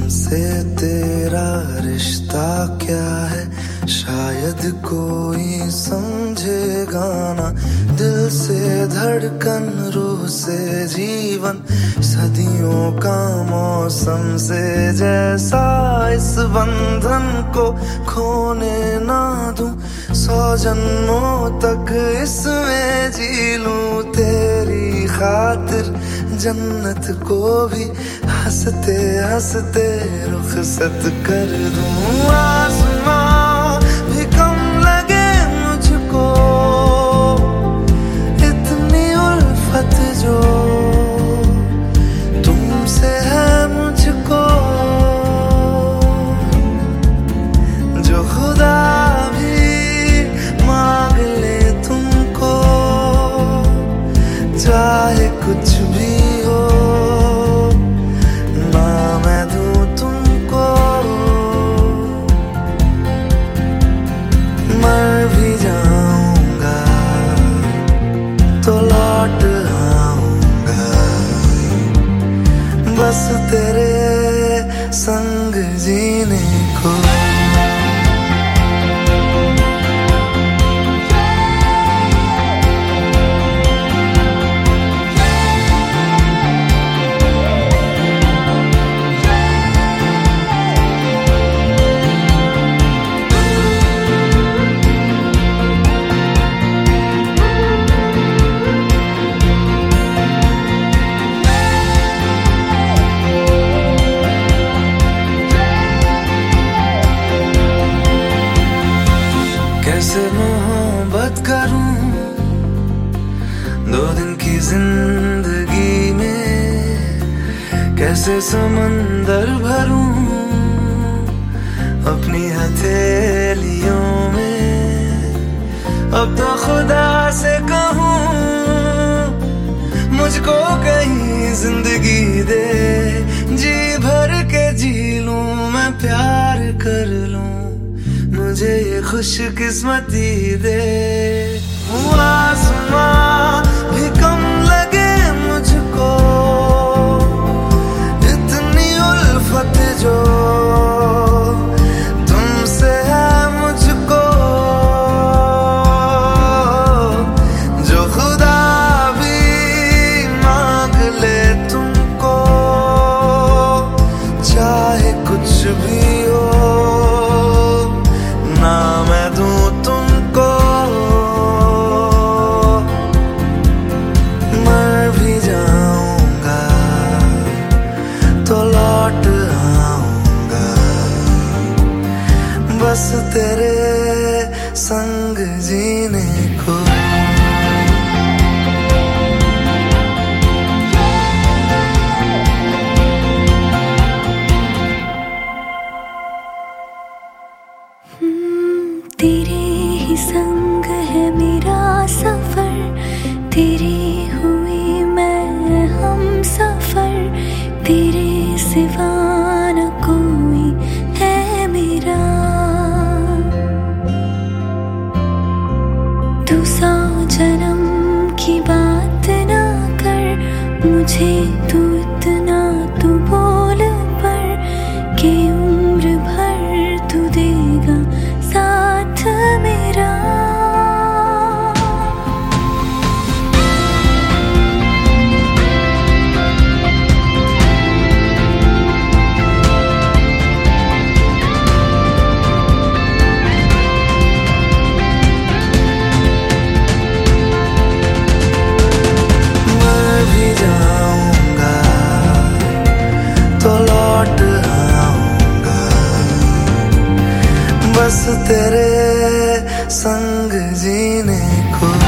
हमसे तेरा रिश्ता क्या है, शायद कोई समझेगा ना। दिल से धड़कन, रूह से जीवन, सदियों का मौसम से जैसा, इस बंधन को खोने ना दूं। 100 जन्मों तक इसमें जी लूं, तेरी खातिर जन्नत को भी हंसते हंसते रुखसत कर दूं। आसमां भी कम लगे मुझको, इतनी उल्फत जो तुमसे है मुझको, जो खुदा भी मांग ले तुमको, चाहे कुछ भी हो ना मैं दूं तुमको। मर भी जाऊंगा तो लौट आऊंगा, बस तेरे संग जीने को। कैसे मोहब्बत करूं 2 दिन की जिंदगी में, कैसे समंदर भरूं अपनी हथेलियों में। अब तो खुदा से कहूं मुझको कहीं जिंदगी दे, जी भर के जी लूं मैं, प्यार कर लूं, मुझे ये खुशकिस्मती दे। आसमां भी कम लगे मुझको, इतनी उल्फत जो तुमसे है मुझको, जो खुदा भी मांग ले तुमको, चाहे कुछ भी हो ना मैं दूं तुमको। मर भी जाऊंगा तो लौट आऊंगा, बस तेरे संग जीने को। तेरे ही संग है मेरा सफर, तेरे हुई मैं हम सफर, तेरे सिवा न कोई है मेरा। तू 100 जन्म की बात ना कर, मुझे तू इतना तू बोल पर, कि उम्र भर तू देगा साथ मेरा। मर भी जाऊंगा तो लौट आऊंगा, बस तेरे संग जीने को।